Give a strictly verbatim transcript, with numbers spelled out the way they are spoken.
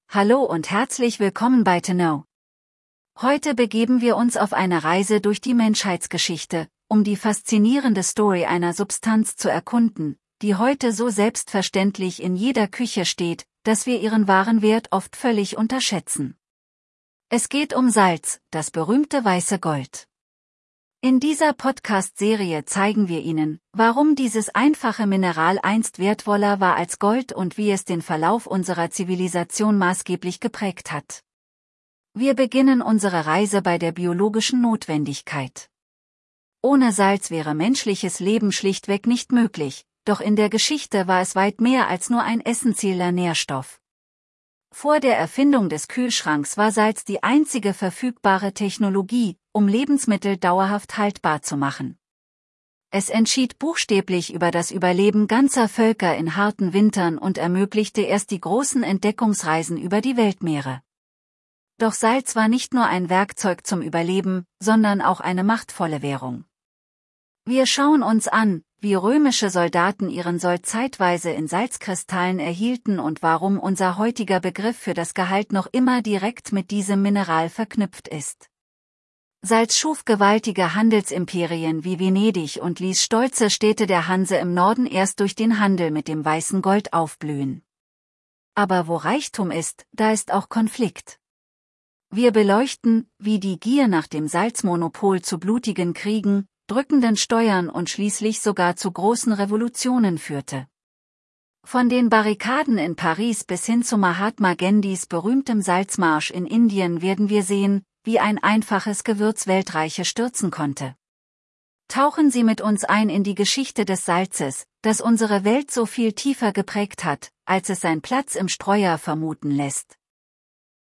Hallo und herzlich willkommen bei To Know. Heute begeben wir uns auf eine Reise durch die Menschheitsgeschichte, um die faszinierende Story einer Substanz zu erkunden, die heute so selbstverständlich in jeder Küche steht, dass wir ihren wahren Wert oft völlig unterschätzen. Es geht um Salz, das berühmte weiße Gold. In dieser Podcast-Serie zeigen wir Ihnen, warum dieses einfache Mineral einst wertvoller war als Gold und wie es den Verlauf unserer Zivilisation maßgeblich geprägt hat. Wir beginnen unsere Reise bei der biologischen Notwendigkeit. Ohne Salz wäre menschliches Leben schlichtweg nicht möglich, doch in der Geschichte war es weit mehr als nur ein essentieller Nährstoff. Vor der Erfindung des Kühlschranks war Salz die einzige verfügbare Technologie, um Lebensmittel dauerhaft haltbar zu machen. Es entschied buchstäblich über das Überleben ganzer Völker in harten Wintern und ermöglichte erst die großen Entdeckungsreisen über die Weltmeere. Doch Salz war nicht nur ein Werkzeug zum Überleben, sondern auch eine machtvolle Währung. Wir schauen uns an, wie römische Soldaten ihren Sold zeitweise in Salzkristallen erhielten und warum unser heutiger Begriff für das Gehalt noch immer direkt mit diesem Mineral verknüpft ist. Salz schuf gewaltige Handelsimperien wie Venedig und ließ stolze Städte der Hanse im Norden erst durch den Handel mit dem weißen Gold aufblühen. Aber wo Reichtum ist, da ist auch Konflikt. Wir beleuchten, wie die Gier nach dem Salzmonopol zu blutigen Kriegen, drückenden Steuern und schließlich sogar zu großen Revolutionen führte. Von den Barrikaden in Paris bis hin zu Mahatma Gandhis berühmtem Salzmarsch in Indien werden wir sehen, wie ein einfaches Gewürz Weltreiche stürzen konnte. Tauchen Sie mit uns ein in die Geschichte des Salzes, das unsere Welt so viel tiefer geprägt hat, als es sein Platz im Streuer vermuten lässt.